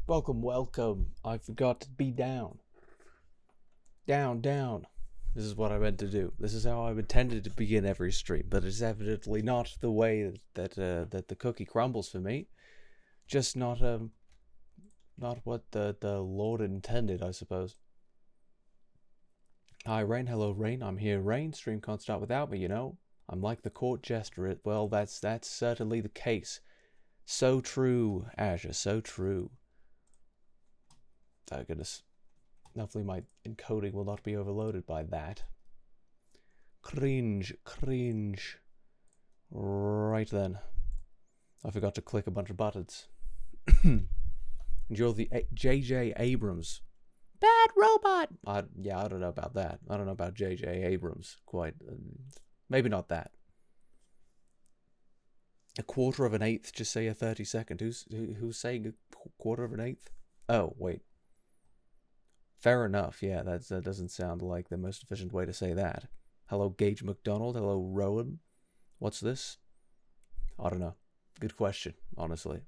Welcome, welcome. I forgot to be down. Down, down. This is what I meant to do. This is how I intended to begin every stream, but it's evidently not the way that the cookie crumbles for me. Just not what the Lord intended, I suppose. Hi, Rain. Hello, Rain. I'm here, Rain. Stream can't start without me, you know. I'm like the court jester. Well, that's certainly the case. So true, Azure. So true. Oh goodness. Hopefully my encoding will not be overloaded by that. Cringe, cringe. Right then. I forgot to click a bunch of buttons. And you're the J.J. Abrams. Bad robot! I don't know about that. I don't know about J.J. Abrams. Quite. Maybe not that. A quarter of an eighth, just say a 32nd. Who's saying a quarter of an eighth? Oh, wait. Fair enough, yeah, that doesn't sound like the most efficient way to say that. Hello, Gage McDonald. Hello, Rowan. What's this? I don't know. Good question, honestly.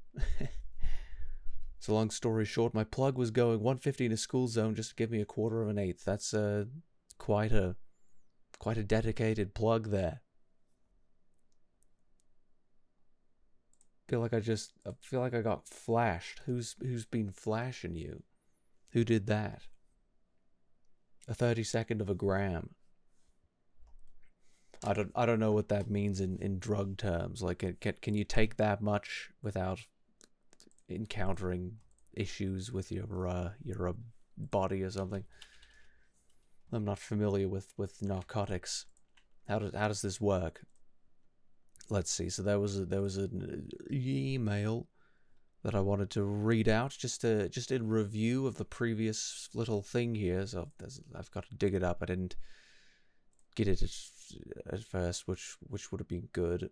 So long story short, my plug was going 150 in a school zone just to give me a quarter of an eighth. That's quite a dedicated plug there. I feel like I got flashed. Who's been flashing you? Who did that? A 32nd of a gram. I don't know what that means in drug terms. Like, can you take that much without encountering issues with your body or something? I'm not familiar with narcotics. How does this work? Let's see. So there was an email that I wanted to read out just in review of the previous little thing here. So I've got to dig it up. I didn't get it at first, which would have been good.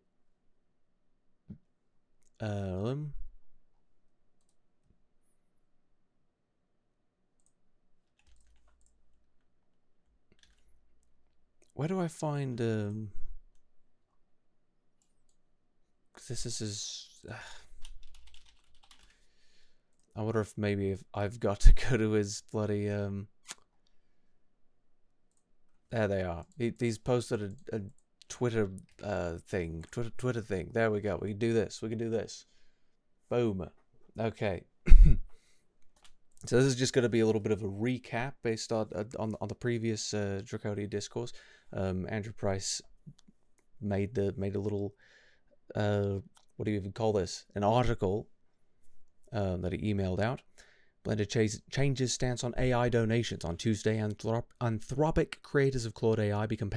Where do I find this is I wonder if maybe if I've got to go to his bloody there they are. He's posted a Twitter thing. Twitter thing. There we go. We can do this. Boom. Okay. So this is just going to be a little bit of a recap based on the previous Draconia discourse. Andrew Price made a little what do you even call this? An article that he emailed out. Blender changes stance on AI donations. On Tuesday, Anthropic creators of Claude AI became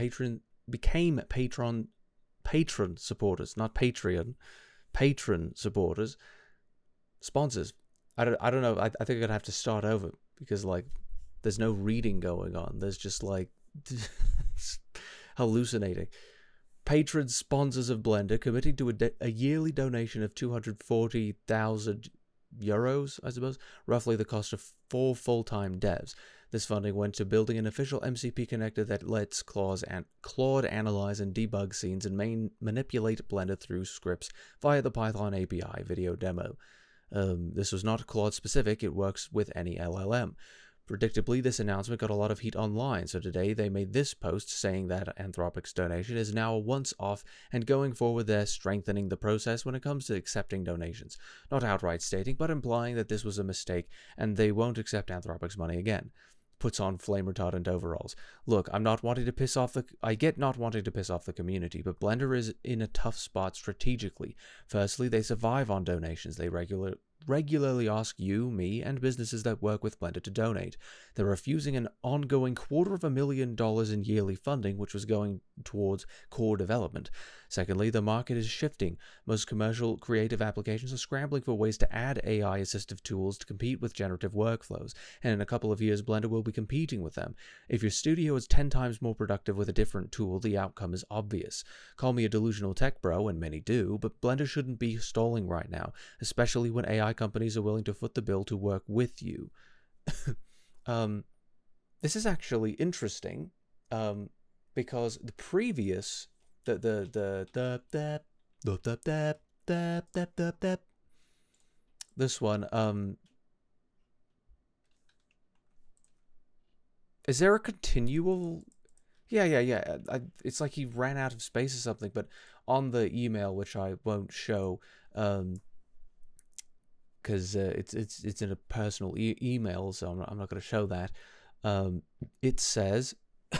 patron supporters, not Patreon, patron supporters, sponsors. I don't know. I think I'm gonna have to start over because like there's no reading going on. There's just like hallucinating. Patron sponsors of Blender committing to a yearly donation of 240,000 euros, I suppose, roughly the cost of 4 full-time devs. This funding went to building an official MCP connector that lets Claude analyze and debug scenes and manipulate Blender through scripts via the Python API video demo. This was not Claude specific, it works with any LLM. Predictably, this announcement got a lot of heat online, so today they made this post saying that Anthropic's donation is now a once-off, and going forward they're strengthening the process when it comes to accepting donations. Not outright stating, but implying that this was a mistake, and they won't accept Anthropic's money again. Puts on flame retardant overalls. Look, I get not wanting to piss off the community, but Blender is in a tough spot strategically. Firstly, they survive on donations. They regularly ask you, me, and businesses that work with Blender to donate. They're refusing an ongoing $250,000 in yearly funding, which was going towards core development. Secondly, the market is shifting. Most commercial creative applications are scrambling for ways to add AI assistive tools to compete with generative workflows, and in a couple of years, Blender will be competing with them. If your studio is 10 times more productive with a different tool, the outcome is obvious. Call me a delusional tech bro, and many do, but Blender shouldn't be stalling right now, especially when AI companies are willing to foot the bill to work with you. This is actually interesting, because the previous this one Is there a continual? Yeah. It's like he ran out of space or something. But on the email, which I won't show, because it's in a personal email, so I'm not going to show that. It says,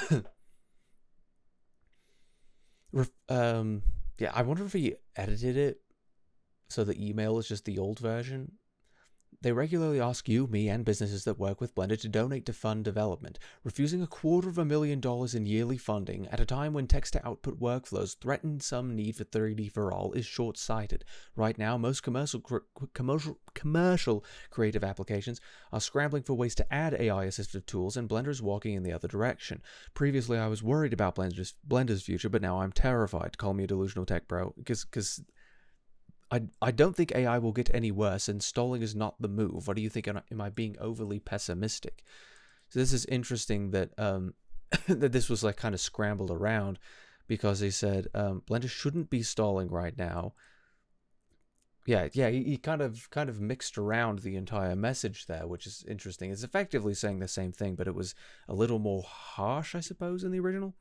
yeah, I wonder if he edited it so the email is just the old version. They regularly ask you, me, and businesses that work with Blender to donate to fund development. Refusing $250,000 in yearly funding at a time when text-to-output workflows threaten some need for 3D for all is short-sighted. Right now, most commercial creative applications are scrambling for ways to add AI-assisted tools, and Blender is walking in the other direction. Previously, I was worried about Blender's future, but now I'm terrified. Call me a delusional tech bro, because I don't think AI will get any worse, and stalling is not the move. What do you think? Am I being overly pessimistic? So this is interesting that that this was like kind of scrambled around, because he said Blender shouldn't be stalling right now. Yeah, he kind of mixed around the entire message there, which is interesting. It's effectively saying the same thing, but it was a little more harsh, I suppose, in the original.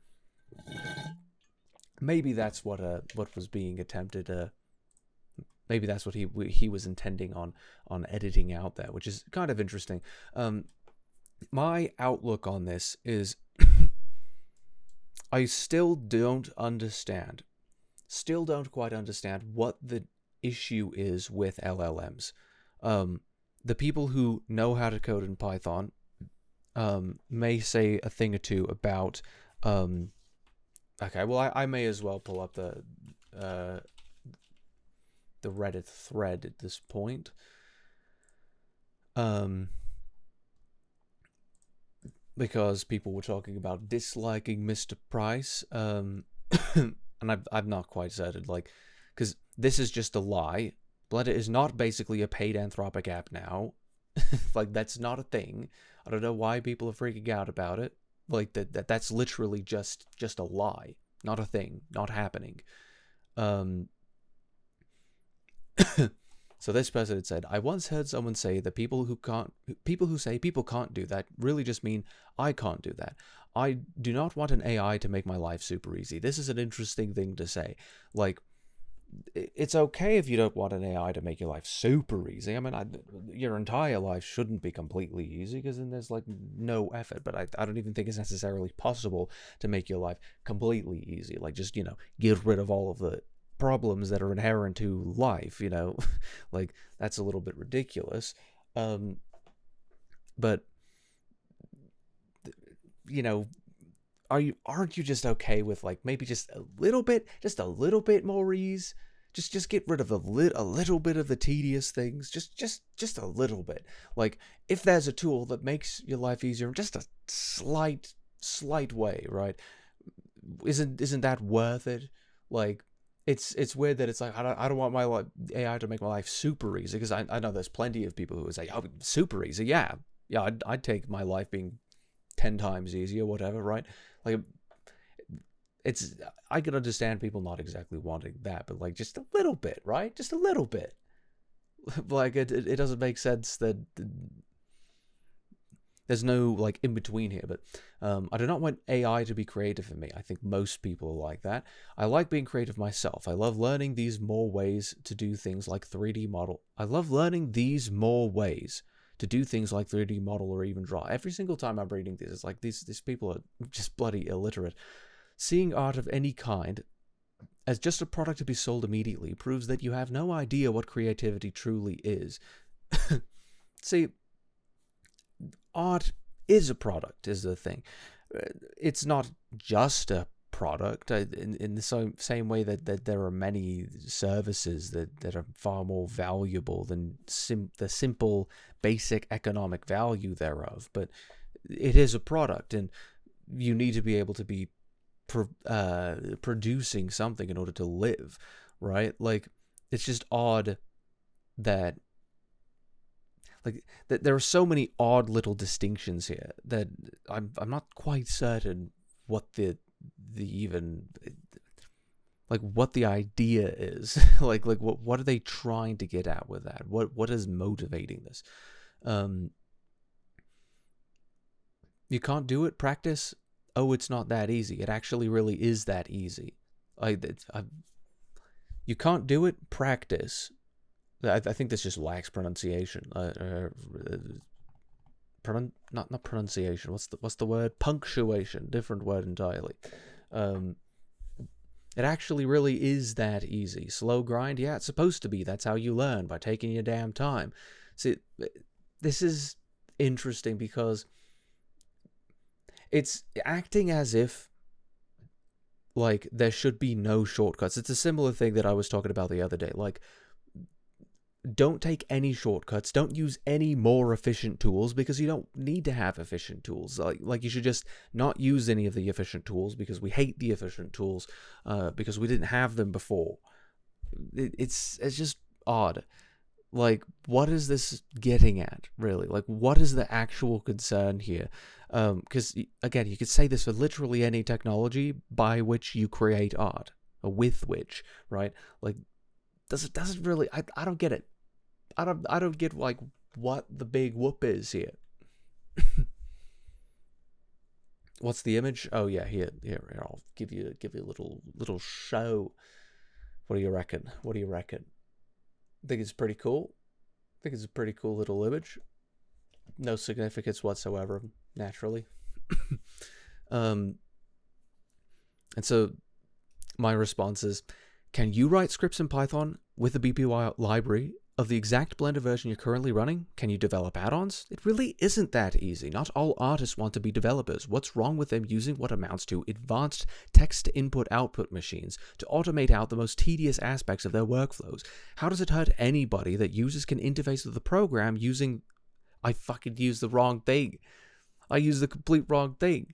Maybe that's what was being attempted. Maybe that's what he was intending on editing out there, which is kind of interesting. My outlook on this is I still don't quite understand what the issue is with LLMs. The people who know how to code in Python may say a thing or two about. Okay, well, I may as well pull up the Reddit thread at this point. Because people were talking about disliking Mr. Price, and I'm not quite certain, like, because this is just a lie. Blender is not basically a paid Anthropic app now. Like, that's not a thing. I don't know why people are freaking out about it. Like, that's literally just a lie, not a thing, not happening. So this person had said, I once heard someone say that people who say people can't do that really just mean I can't do that. I do not want an AI to make my life super easy. This is an interesting thing to say. Like, it's okay if you don't want an AI to make your life super easy. I mean, your entire life shouldn't be completely easy, because then there's like no effort. But I don't even think it's necessarily possible to make your life completely easy. Like, just, get rid of all of the problems that are inherent to life, like, that's a little bit ridiculous. But aren't you just okay with, like, maybe just a little bit more ease? Just get rid of a little bit of the tedious things, just a little bit. Like, if there's a tool that makes your life easier in just a slight way, right? Isn't that worth it? Like, it's weird that it's like, I don't want my AI to make my life super easy, because I know there's plenty of people who would say, oh, super easy, yeah, I'd take my life being 10 times easier, whatever, right? Like, I can understand people not exactly wanting that, but like, just a little bit, right? Just a little bit. Like, it doesn't make sense that there's no, like, in between here. But I do not want AI to be creative for me. I think most people are like that. I like being creative myself. I love learning these more ways to do things like 3D model. Or even draw. Every single time I'm reading this, it's like these people are just bloody illiterate. Seeing art of any kind as just a product to be sold immediately proves that you have no idea what creativity truly is. See, art is a product, is the thing. It's not just a product, in the same way that there are many services that are far more valuable than the simple basic economic value thereof. But it is a product, and you need to be able to be producing something in order to live, right? Like, it's just odd that, like, that there are so many odd little distinctions here that I'm not quite certain what the what the idea is. like what are they trying to get at with that? What is motivating this? You can't do it, practice. Oh, it's not that easy. It actually really is that easy. You can't do it, practice. I think this just lacks pronunciation. Not pronunciation. What's the word? Punctuation. Different word entirely. It actually really is that easy. Slow grind, yeah, it's supposed to be. That's how you learn, by taking your damn time. See, this is interesting because it's acting as if, like, there should be no shortcuts. It's a similar thing that I was talking about the other day. Like, don't take any shortcuts. Don't use any more efficient tools, because you don't need to have efficient tools. Like you should just not use any of the efficient tools, because we hate the efficient tools, because we didn't have them before. It's just odd. Like, what is this getting at, really? Like, what is the actual concern here? Because, again, you could say this for literally any technology by which you create art, or with which, right? Like, doesn't really, I don't get it. I don't get, like, what the big whoop is here. What's the image? Oh yeah, here I'll give you a little show. What do you reckon? Think it's pretty cool. Think it's a pretty cool little image. No significance whatsoever, naturally. And so my response is, can you write scripts in Python with the BPY library of the exact Blender version you're currently running? Can you develop add-ons? It really isn't that easy. Not all artists want to be developers. What's wrong with them using what amounts to advanced text input-output machines to automate out the most tedious aspects of their workflows? How does it hurt anybody that users can interface with the program using... I fucking used the wrong thing. I used the complete wrong thing.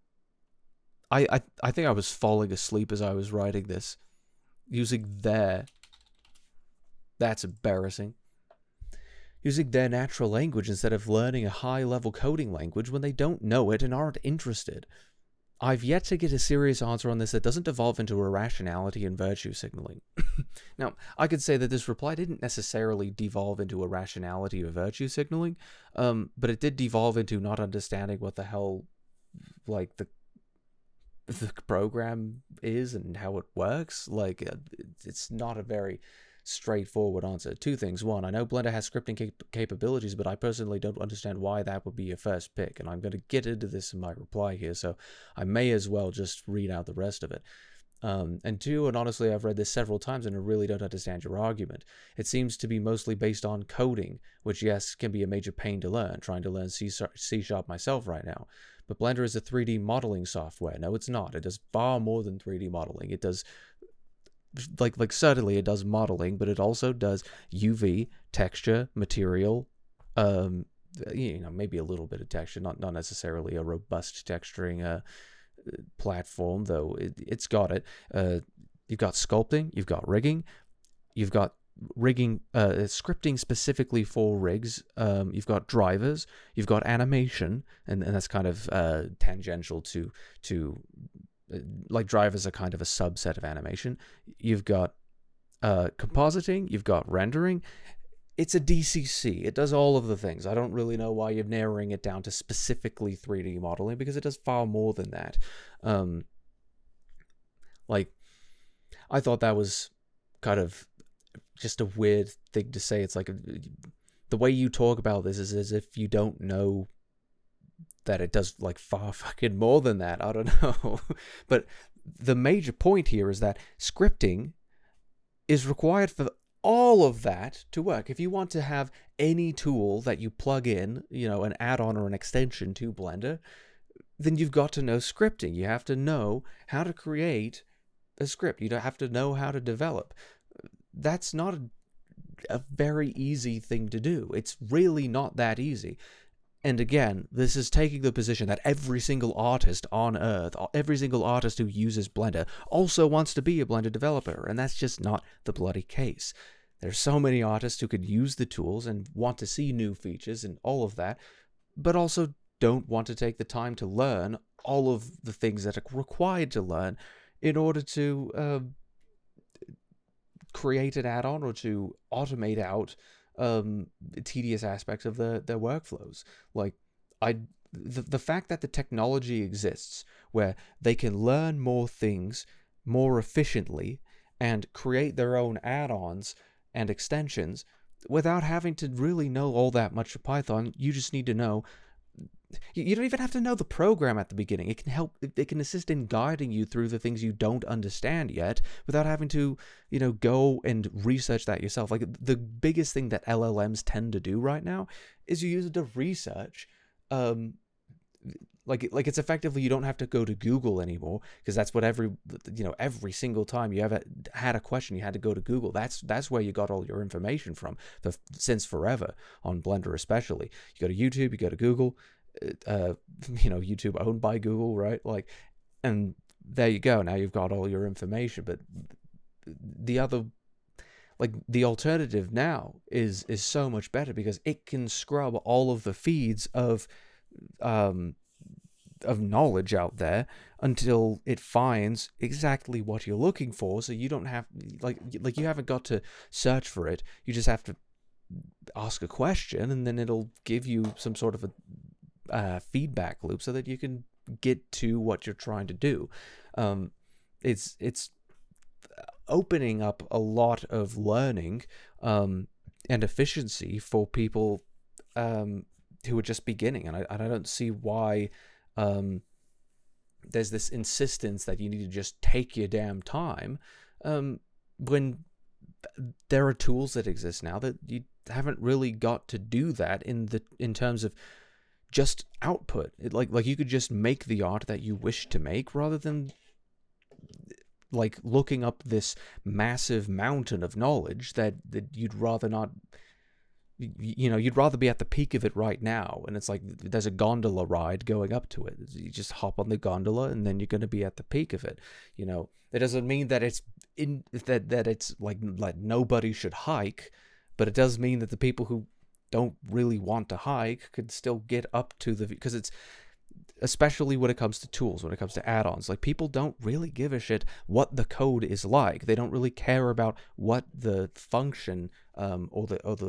I think I was falling asleep as I was writing this. Using their... That's embarrassing. Using their natural language instead of learning a high-level coding language when they don't know it and aren't interested. I've yet to get a serious answer on this that doesn't devolve into irrationality and virtue signaling. Now, I could say that this reply didn't necessarily devolve into irrationality or virtue signaling, but it did devolve into not understanding what the hell, like, the program is and how it works. Like, it's not a very straightforward answer. Two things. One, I know Blender has scripting capabilities, but I personally don't understand why that would be your first pick, and I'm going to get into this in my reply here, so I may as well just read out the rest of it. And two, and honestly, I've read this several times and I really don't understand your argument. It seems to be mostly based on coding, which, yes, can be a major pain to learn. Trying to learn C# myself right now. But Blender is a 3D modeling software. No, it's not. It does far more than 3D modeling. It does, like certainly it does modeling, but it also does UV, texture, material, maybe a little bit of texture, not necessarily a robust texturing platform, though it's got it. You've got sculpting, you've got rigging, you've got rigging, scripting specifically for rigs, you've got drivers, you've got animation, and that's kind of tangential to like, drivers are kind of a subset of animation. You've got compositing, you've got rendering. It's a DCC. It does all of the things. I don't really know why you're narrowing it down to specifically 3D modeling, because it does far more than that. Like, I thought that was kind of just a weird thing to say. It's like, the way you talk about this is as if you don't know that it does, like, far fucking more than that. I don't know. But the major point here is that scripting is required for all of that to work. If you want to have any tool that you plug in, an add-on or an extension to Blender, then you've got to know scripting. You have to know how to create a script. You have to know how to develop. That's not a very easy thing to do. It's really not that easy. And again, this is taking the position that every single artist on Earth, every single artist who uses Blender, also wants to be a Blender developer, and that's just not the bloody case. There's so many artists who could use the tools and want to see new features and all of that, but also don't want to take the time to learn all of the things that are required to learn in order to create an add-on or to automate out tedious aspects of their workflows. Like, the fact that the technology exists where they can learn more things more efficiently and create their own add-ons and extensions without having to really know all that much of Python. You just need to know. You don't even have to know the program at the beginning. It can help. It can assist in guiding you through the things you don't understand yet, without having to, go and research that yourself. Like, the biggest thing that LLMs tend to do right now is you use it to research. Like it's effectively, you don't have to go to Google anymore, because that's what every single time you ever had a question, you had to go to Google. That's where you got all your information from since forever, on Blender especially. You go to YouTube, you go to Google. YouTube owned by Google, right? And there you go. Now you've got all your information. But the alternative now is so much better, because it can scrub all of the feeds of knowledge out there until it finds exactly what you're looking for. So you don't have you haven't got to search for it. You just have to ask a question, and then it'll give you some sort of a feedback loop so that you can get to what you're trying to do. It's opening up a lot of learning and efficiency for people who are just beginning, and I don't see why there's this insistence that you need to just take your damn time when there are tools that exist now that you haven't really got to do that in terms of just output. Like you could just make the art that you wish to make, rather than looking up this massive mountain of knowledge that you'd rather not. You'd rather be at the peak of it right now, and it's like there's a gondola ride going up to it. You just hop on the gondola, and then you're going to be at the peak of it. It doesn't mean that it's that it's like nobody should hike, but it does mean that the people who don't really want to hike could still get up to because it's, especially when it comes to tools, when it comes to add-ons, people don't really give a shit what the code is like. They don't really care about what the function or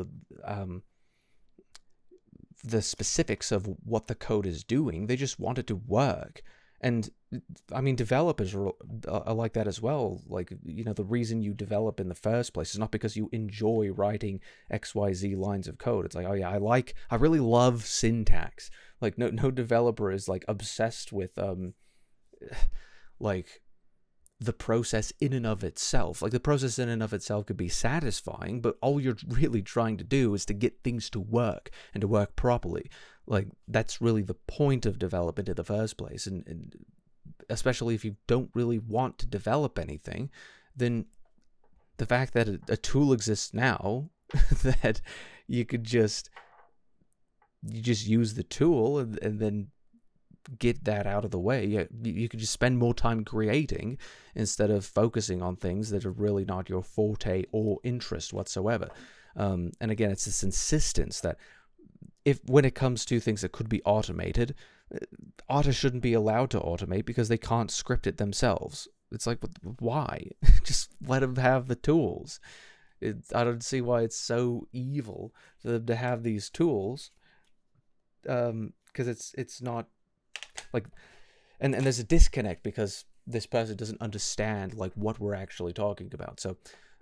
the specifics of what the code is doing. They just want it to work. And I mean, developers are like that as well. The reason you develop in the first place is not because you enjoy writing XYZ lines of code. It's like, oh yeah, I really love syntax. No developer is obsessed with the process in and of itself. The process in and of itself could be satisfying, but all you're really trying to do is to get things to work, and to work properly. That's really the point of development in the first place. And especially if you don't really want to develop anything, then the fact that a tool exists now that you just use the tool and then get that out of the way. You could just spend more time creating instead of focusing on things that are really not your forte or interest whatsoever. And again, it's this insistence that when it comes to things that could be automated, artists shouldn't be allowed to automate because they can't script it themselves. It's like, why? Just let them have the tools. I don't see why it's so evil for them to have these tools, because it's not and there's a disconnect because this person doesn't understand what we're actually talking about. So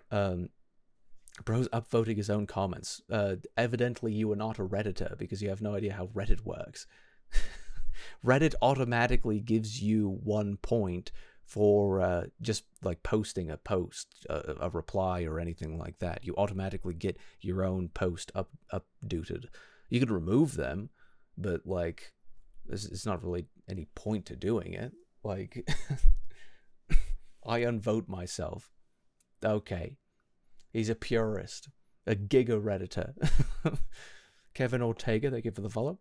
bro's upvoting his own comments. Evidently you are not a Redditor because you have no idea how Reddit works. Reddit automatically gives you 1 point for just posting a post, a reply or anything like that. You automatically get your own post updated. You could remove them, but it's not really any point to doing it. I unvote myself. Okay. He's a purist. A giga Redditor. Kevin Ortega, thank you for the follow.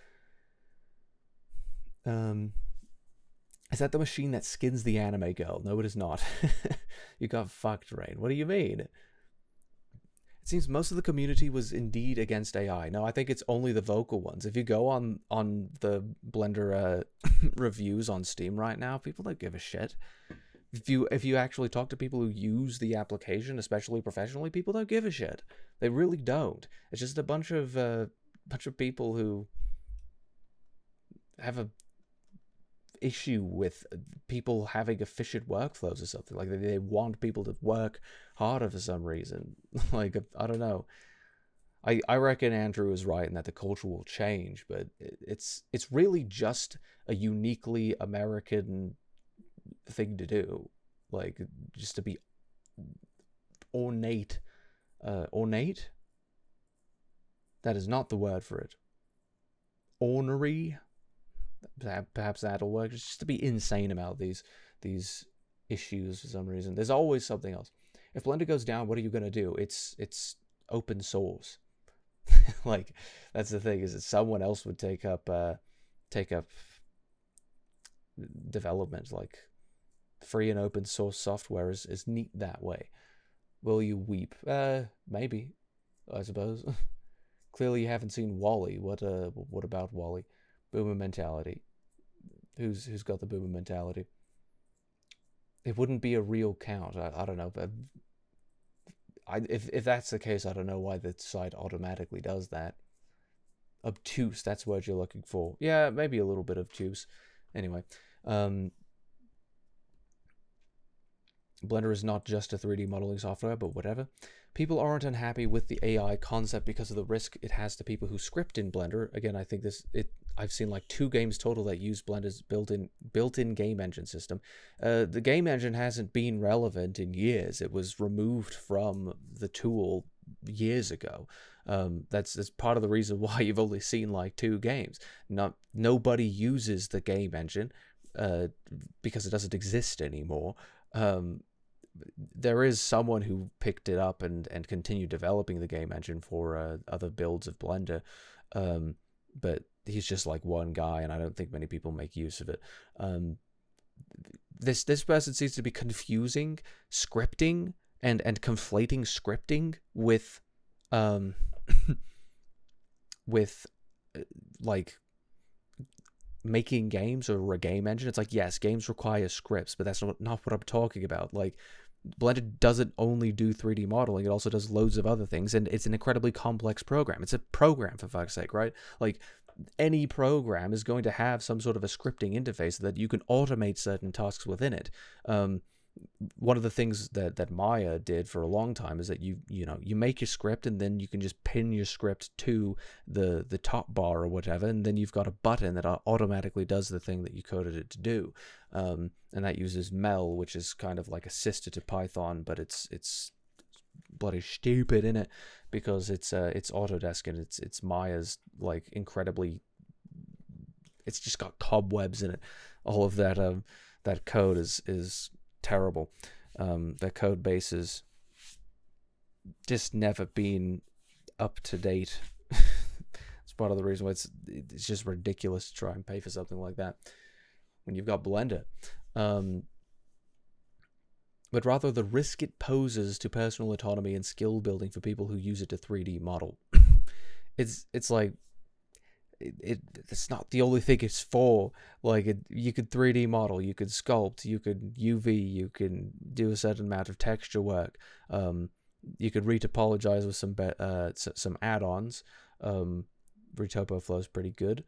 Is that the machine that skins the anime girl? No, it is not. You got fucked, Rain. What do you mean? It seems most of the community was indeed against AI. No, I think it's only the vocal ones. If you go on the Blender reviews on Steam right now, people don't give a shit. If you actually talk to people who use the application, especially professionally, people don't give a shit. They really don't. It's just a bunch of people who have a issue with people having efficient workflows or something. Like they want people to work harder for some reason. Like, I don't know. I reckon Andrew is right in that the culture will change, but it's really just a uniquely American thing to do. Like, just to be ornate. Ornate? That is not the word for it. Ornery? Perhaps that'll work. Just to be insane about these issues for some reason. There's always something else. If Blender goes down, what are you gonna do? It's open source. Like, that's the thing, is that someone else would take up development. Like, free and open source software is neat that way. Will you weep? Maybe, I suppose. Clearly you haven't seen WALL-E. What about WALL-E? Boomer mentality. Who's got the boomer mentality? It wouldn't be a real count. I don't know, but if that's the case, I don't know why the site automatically does that. Obtuse, that's the word you're looking for. Yeah, maybe a little bit obtuse. Anyway, Blender is not just a 3D modeling software, but whatever. People aren't unhappy with the AI concept because of the risk it has to people who script in Blender. Again, I think I've seen like 2 games total that use Blender's built-in game engine system. The game engine hasn't been relevant in years. It was removed from the tool years ago. That's part of the reason why you've only seen like 2 games. Nobody uses the game engine because it doesn't exist anymore. There is someone who picked it up and continued developing the game engine for other builds of Blender, but he's just like one guy, and I don't think many people make use of it. This person seems to be confusing scripting and conflating scripting with with like making games or a game engine. It's like, yes, games require scripts, but that's not what I'm talking about. Like, Blender doesn't only do 3D modeling, it also does loads of other things, and it's an incredibly complex program. It's a program, for fuck's sake, right? Like, any program is going to have some sort of a scripting interface so that you can automate certain tasks within it. One of the things that Maya did for a long time is that you make your script, and then you can just pin your script to the top bar or whatever, and then you've got a button that automatically does the thing that you coded it to do. And that uses Mel, which is kind of like a sister to Python, but it's bloody stupid in it because it's Autodesk, and it's Maya's like incredibly. It's just got cobwebs in it. All of that code is terrible. Their code base has just never been up to date. It's part of the reason why it's just ridiculous to try and pay for something like that when you've got Blender. But rather the risk it poses to personal autonomy and skill building for people who use it to 3D model. It's like it's not the only thing it's for. Like, you could 3D model, you could sculpt, you could UV, you can do a certain amount of texture work. You could retopologize with some add-ons. Retopoflow is pretty good.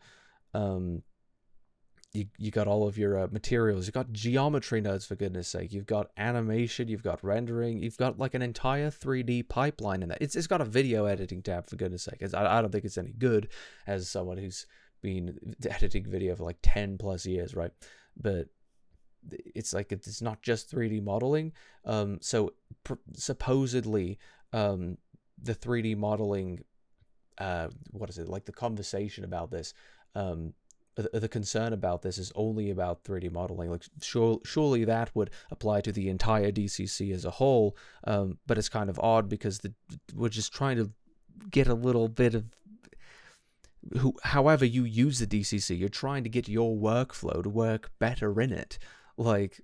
You got all of your materials. You've got geometry nodes, for goodness sake. You've got animation. You've got rendering. You've got like an entire 3D pipeline in that. It's got a video editing tab, for goodness sake. I don't think it's any good as someone who's been editing video for like 10 plus years, right? But it's like, it's not just 3D modeling. So supposedly the 3D modeling, what is it? Like the conversation about this, the concern about this is only about 3D modeling. Like, surely that would apply to the entire DCC as a whole, but it's kind of odd because we're just trying to get a little bit of however you use the DCC, you're trying to get your workflow to work better in it. Like,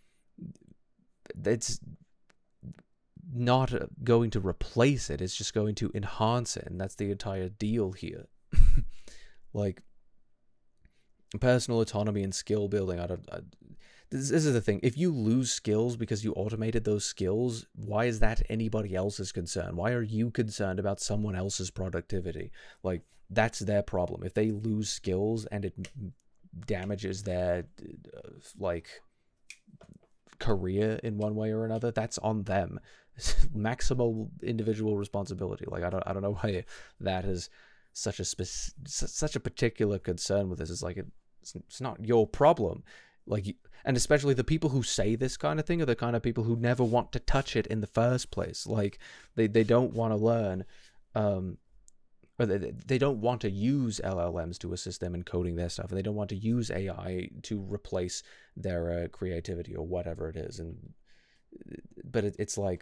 it's not going to replace it, it's just going to enhance it, and that's the entire deal here. Like, personal autonomy and skill building, this is the thing. If you lose skills because you automated those skills, why is that anybody else's concern? Why are you concerned about someone else's productivity? Like, that's their problem. If they lose skills and it damages their like career in one way or another, that's on them. Maximal individual responsibility. Like I don't know why that is such a particular concern with this. It's like it's not your problem. Like, and especially the people who say this kind of thing are the kind of people who never want to touch it in the first place. Like they don't want to learn, or they don't want to use LLMs to assist them in coding their stuff. They don't want to use AI to replace their creativity or whatever it is. But it's like,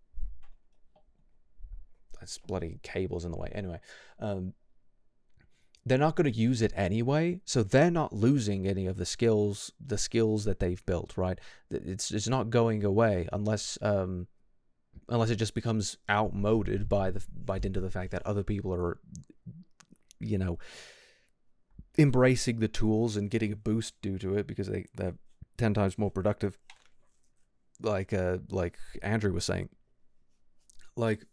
that's bloody cables in the way. Anyway, they're not going to use it anyway, so they're not losing any of the skills that they've built, right? It's not going away unless it just becomes outmoded by dint of the fact that other people are, embracing the tools and getting a boost due to it because they're 10 times more productive. Like Andrew was saying, like,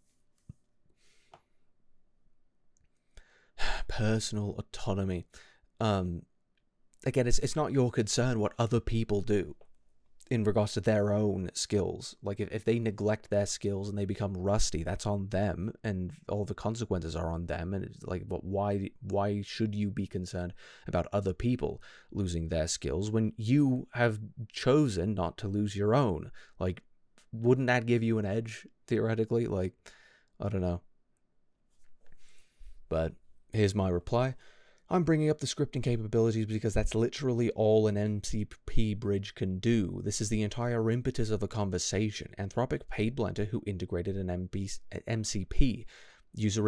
personal autonomy. Again, it's not your concern what other people do in regards to their own skills. Like if they neglect their skills and they become rusty, that's on them, and all the consequences are on them. And it's like, but why should you be concerned about other people losing their skills when you have chosen not to lose your own? Like, wouldn't that give you an edge theoretically? Like, I don't know. But here's my reply. I'm bringing up the scripting capabilities because that's literally all an MCP bridge can do. This is the entire impetus of the conversation. Anthropic paid Blender who integrated an MCP. User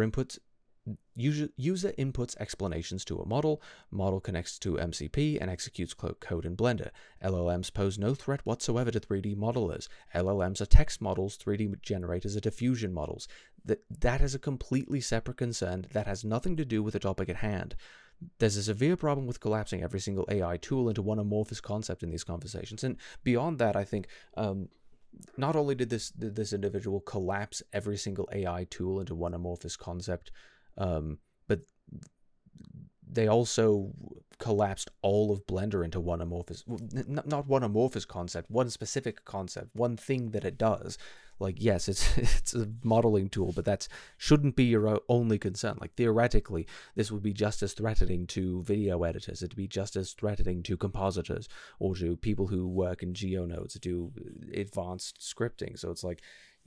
inputs explanations to a model connects to MCP and executes code in Blender. LLMs pose no threat whatsoever to 3D modelers. LLMs are text models, 3D generators are diffusion models. That is a completely separate concern that has nothing to do with the topic at hand. There's a severe problem with collapsing every single AI tool into one amorphous concept in these conversations. And beyond that, I think not only did this individual collapse every single AI tool into one amorphous concept, but they also collapsed all of Blender into one amorphous, not one amorphous concept, one specific concept, one thing that it does. Like, yes, it's a modeling tool, but that shouldn't be your only concern. Like, theoretically, this would be just as threatening to video editors. It'd be just as threatening to compositors or to people who work in GeoNodes, do advanced scripting. So it's like,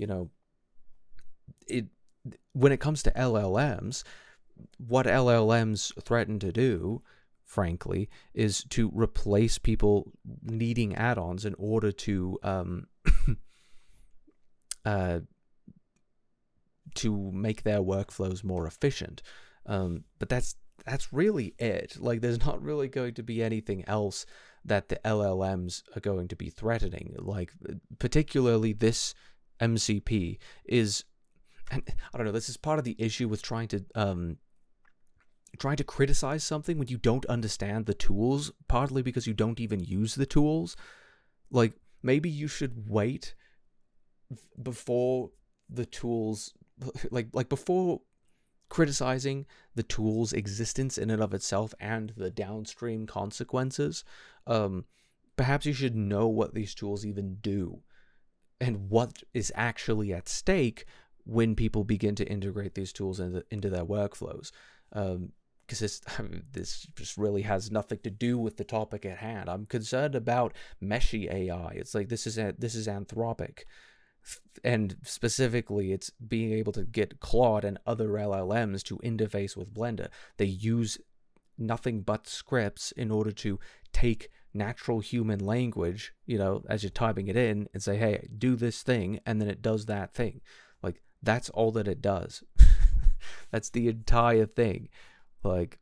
when it comes to LLMs, what LLMs threaten to do, frankly, is to replace people needing add-ons in order to make their workflows more efficient. But that's really it. Like, there's not really going to be anything else that the LLMs are going to be threatening. Like, particularly this MCP is, and I don't know, this is part of the issue with trying to criticize something when you don't understand the tools, partly because you don't even use the tools. Like, maybe you should wait before the tools, like before criticizing the tool's existence in and of itself and the downstream consequences. Perhaps you should know what these tools even do and what is actually at stake when people begin to integrate these tools into their workflows. Because this just really has nothing to do with the topic at hand. I'm concerned about meshy AI. It's like, this is Anthropic. And specifically, it's being able to get Claude and other LLMs to interface with Blender. They use nothing but scripts in order to take natural human language, as you're typing it in, and say, hey, do this thing, and then it does that thing. Like, that's all that it does. That's the entire thing. Like,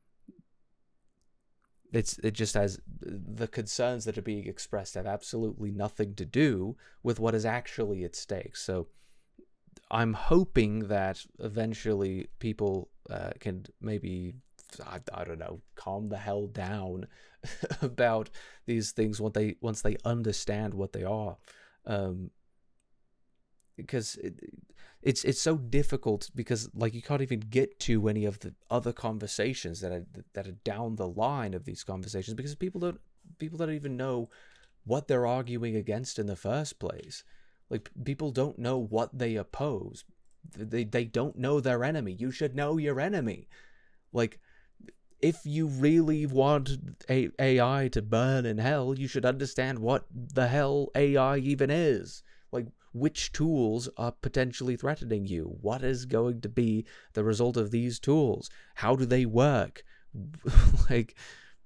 it just has, the concerns that are being expressed have absolutely nothing to do with what is actually at stake. So I'm hoping that eventually people can maybe, I don't know, calm the hell down about these things once they understand what they are. because it's so difficult, because like you can't even get to any of the other conversations that are down the line of these conversations, because people don't even know what they're arguing against in the first place. Like, people don't know what they oppose. They don't know their enemy. You should know your enemy. Like, if you really want AI to burn in hell, you should understand what the hell AI even is. Like, which tools are potentially threatening you? What is going to be the result of these tools? How do they work? Like,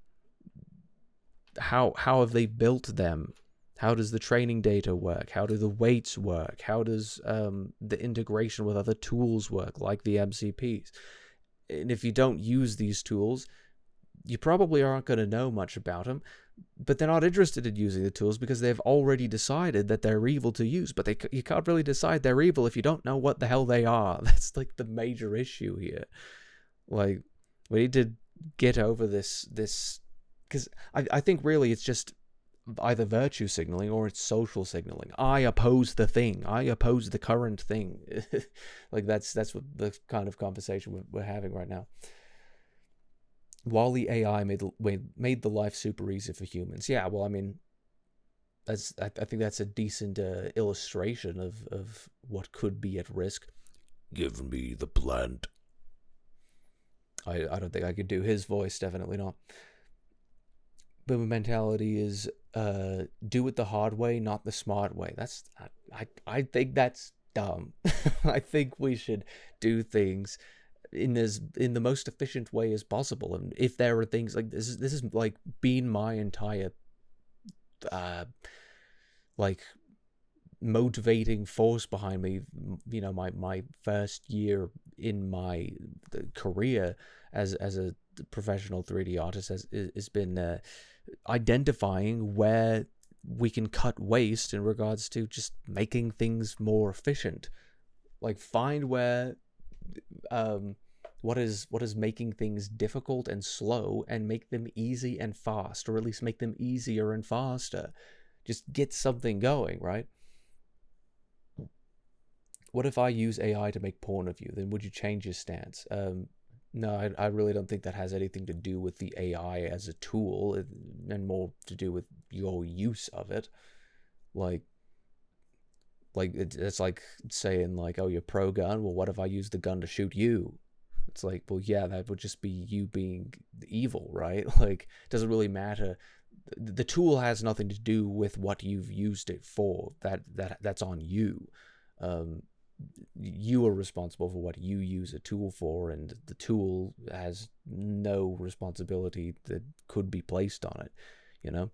how have they built them? How does the training data work? How do the weights work? How does the integration with other tools work, like the MCPs? And if you don't use these tools, you probably aren't going to know much about them, but they're not interested in using the tools because they've already decided that they're evil to use. But you can't really decide they're evil if you don't know what the hell they are. That's like the major issue here. Like, we need to get over this, because I think really it's just either virtue signaling or it's social signaling. I oppose the thing. I oppose the current thing. Like, that's what the kind of conversation we're having right now. While the AI made the life super easy for humans, yeah. Well, I mean, I think that's a decent illustration of what could be at risk. Give me the plant. I don't think I could do his voice. Definitely not. But my mentality is do it the hard way, not the smart way. I think that's dumb. I think we should do things in the most efficient way as possible. And if there are things like this is like been my entire like motivating force behind me, you know, my first year in my career as a professional 3D artist has been identifying where we can cut waste in regards to just making things more efficient. Like, find where what is making things difficult and slow, and make them easy and fast, or at least make them easier and faster. Just get something going, right? What if I use AI to make porn of you? Then would you change your stance? No, I really don't think that has anything to do with the AI as a tool, and more to do with your use of it. Like it's like saying, like, oh, you're pro gun. Well, what if I use the gun to shoot you? It's like, well, yeah, that would just be you being evil, right? Like, it doesn't really matter. The tool has nothing to do with what you've used it for. That's on you. You are responsible for what you use a tool for, and the tool has no responsibility that could be placed on it, you know?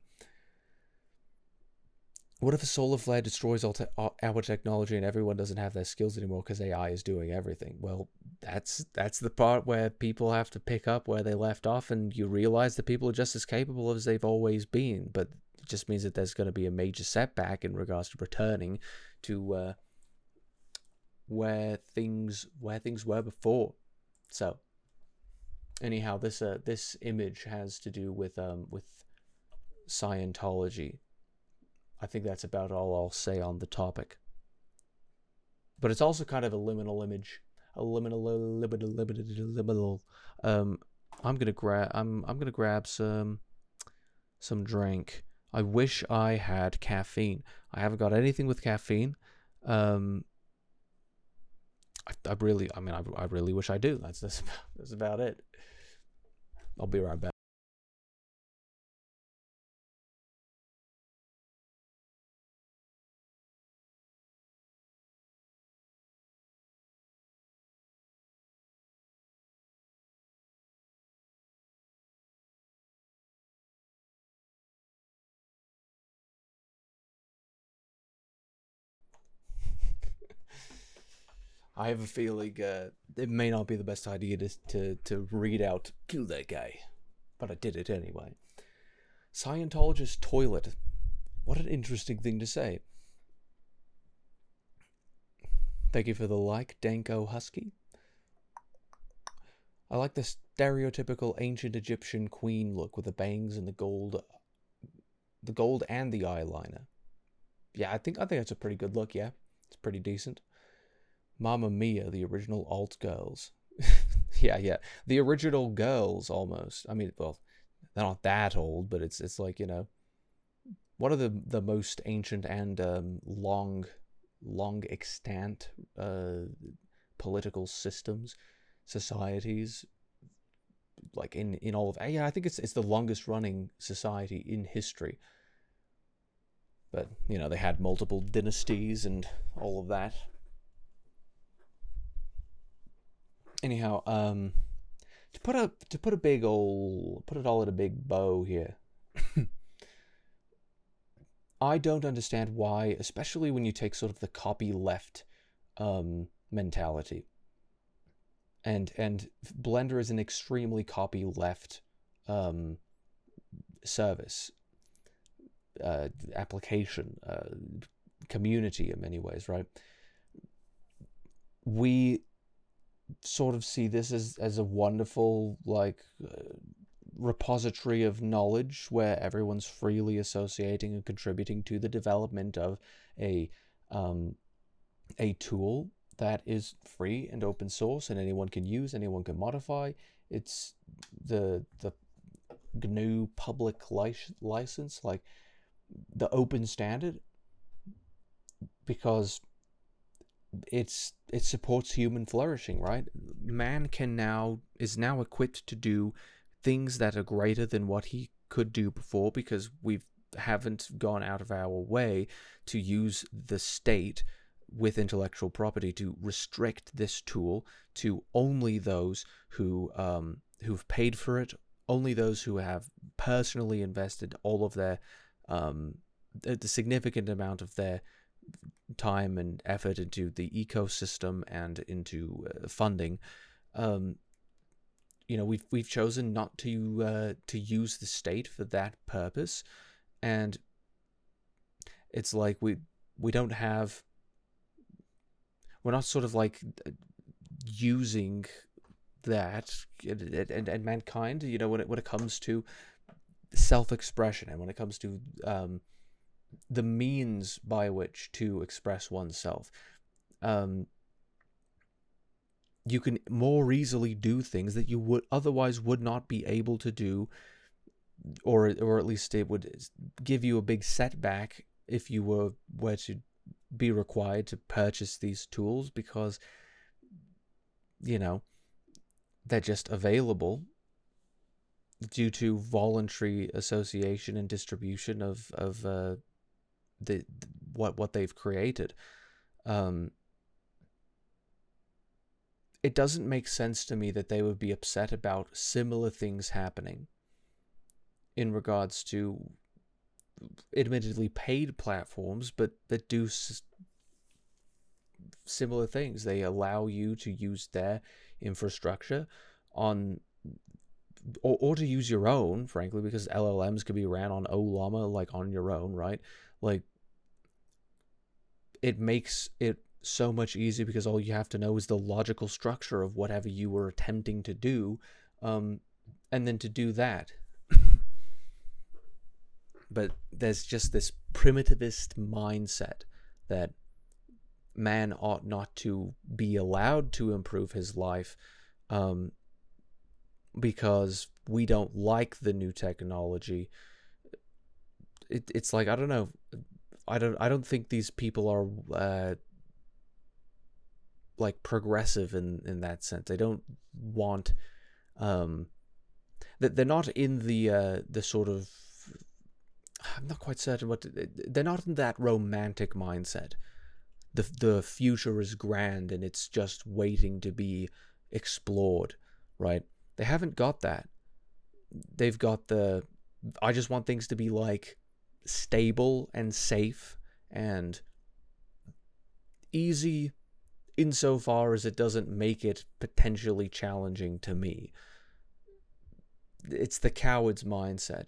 What if a solar flare destroys our technology and everyone doesn't have their skills anymore because AI is doing everything? Well, that's the part where people have to pick up where they left off, and you realize that people are just as capable as they've always been, but it just means that there's going to be a major setback in regards to returning to where things were before. So, anyhow, this image has to do with Scientology. I think that's about all I'll say on the topic. But it's also kind of a liminal image. Liminal. I'm gonna grab some drink. I wish I had caffeine. I haven't got anything with caffeine. I really wish I do. That's about it. I'll be right back. I have a feeling it may not be the best idea to read out "kill that guy," but I did it anyway. Scientologist toilet. What an interesting thing to say. Thank you for the like, Danko Husky. I like the stereotypical ancient Egyptian queen look with the bangs and the gold and the eyeliner. Yeah, I think that's a pretty good look. Yeah, It's pretty decent. Mamma Mia, the original alt girls. Yeah. The original girls, almost. I mean, well, they're not that old, but it's like, one of the most ancient and long extant political systems, societies, like in all of, yeah, I think it's the longest running society in history. But they had multiple dynasties and all of that. Anyhow, to put it all in a big bow here. I don't understand why, especially when you take sort of the copyleft mentality. And Blender is an extremely copyleft service, application, community in many ways, right? We sort of see this as a wonderful, like, repository of knowledge where everyone's freely associating and contributing to the development of a tool that is free and open source and anyone can use, anyone can modify. It's the GNU public license, like the open standard, because it supports human flourishing, right? Man is now equipped to do things that are greater than what he could do before, because we haven't gone out of our way to use the state with intellectual property to restrict this tool to only those who've paid for it, only those who have personally invested all of their the significant amount of their time and effort into the ecosystem and into funding. We've chosen not to use the state for that purpose, and it's like we're not sort of like using that, and mankind, when it comes to self-expression and when it comes to the means by which to express oneself. You can more easily do things that you would otherwise not be able to do, or at least it would give you a big setback if you were to be required to purchase these tools, because they're just available due to voluntary association and distribution of what they've created. It doesn't make sense to me that they would be upset about similar things happening in regards to admittedly paid platforms, but that do similar things. They allow you to use their infrastructure on, or to use your own, frankly, because LLMs could be ran on Ollama, like on your own, right? Like, it makes it so much easier because all you have to know is the logical structure of whatever you were attempting to do, and then to do that. But there's just this primitivist mindset that man ought not to be allowed to improve his life because we don't like the new technology. It's like, I don't know. I don't think these people are like progressive in that sense. They don't want that they're not in the sort of, I'm not quite certain what they're not in that romantic mindset. The future is grand and it's just waiting to be explored, right? They haven't got that. They've got I just want things to be like stable and safe and easy insofar as it doesn't make it potentially challenging to me. It's the coward's mindset.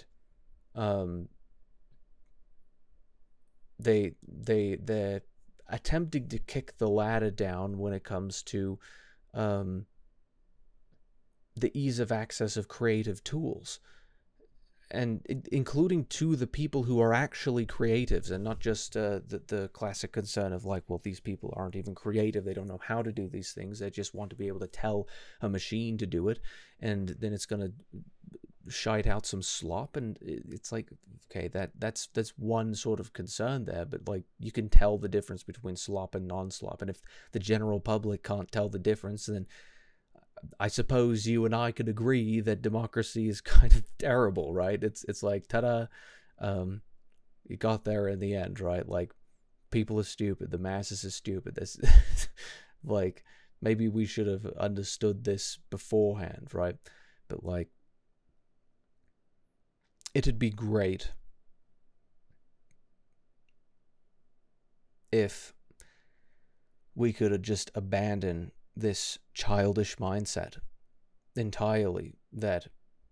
They're attempting to kick the ladder down when it comes to the ease of access of creative tools. and including to the people who are actually creatives, and not just the classic concern of like, well, these people aren't even creative, they don't know how to do these things, they just want to be able to tell a machine to do it, and then it's going to shite out some slop. And it's like, okay, that's one sort of concern there, but like, you can tell the difference between slop and non-slop, and if the general public can't tell the difference, then I suppose you and I could agree that democracy is kind of terrible, right? It's like, ta-da, you got there in the end, right? Like, people are stupid, the masses are stupid. This, like, maybe we should have understood this beforehand, right? But like, it'd be great if we could have just abandoned this childish mindset entirely, that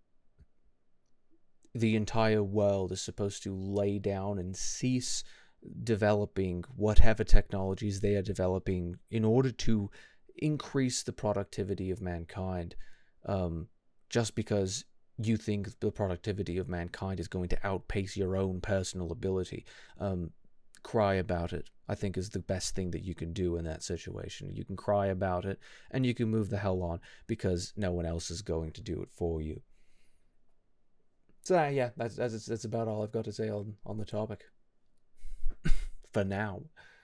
the entire world is supposed to lay down and cease developing whatever technologies they are developing in order to increase the productivity of mankind, just because you think the productivity of mankind is going to outpace your own personal ability. Cry about it, I think, is the best thing that you can do in that situation. You can cry about it, and you can move the hell on, because no one else is going to do it for you. So yeah, that's about all I've got to say on the topic for now.